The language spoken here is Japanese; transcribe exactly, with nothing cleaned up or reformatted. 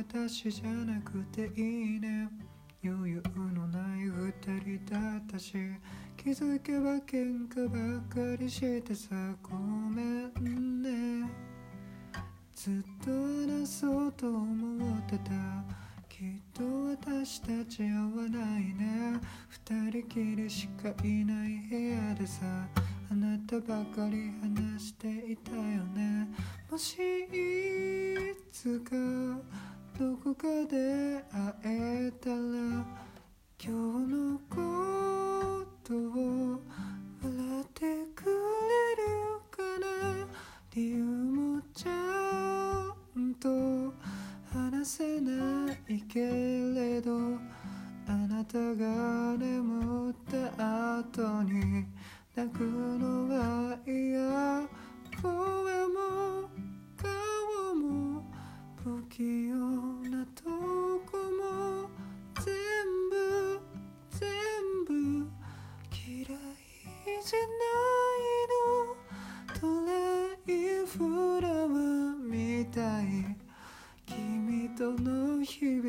私じゃなくていいね。余裕のない二人だったし、気づけば喧嘩ばっかりしてさ、ごめんね。ずっと話そうと思ってた。きっと私たち合わないね。二人きりしかいない部屋でさ、あなたばかり話していたよね。もしいつかどこかで会えたら、今日のことを笑ってくれるかな。理由もちゃんと話せないけれど、あなたが眠った後に泣くのは嫌。声も顔も不器用なとこも全部全部嫌いじゃないの。ドライフラワーみたい君との日